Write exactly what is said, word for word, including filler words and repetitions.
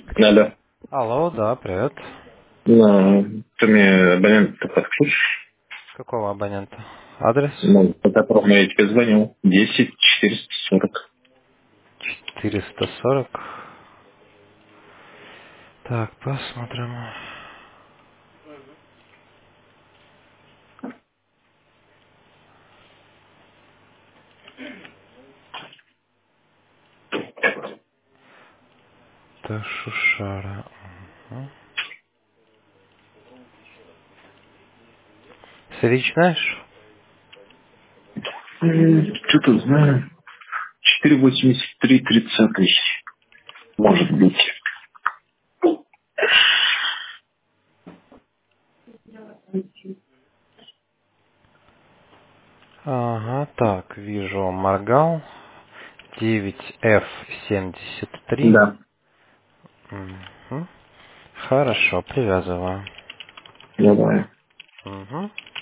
Алло. Алло, да, привет. Ну, ты мне абонент-то подключишь? Какого абонента? Адрес? Ну, по которому я тебе звонил. Десять четыреста сорок. четыреста сорок. Так, посмотрим. Ташушара. Мгм. Свич знаешь? Что-то знаю. четыре восемьдесят три тридцатый. Может быть. Ага, так, вижу, моргал. девять эф семьдесят три. Да. Мгм. Хорошо, привязываю. Давай. Угу.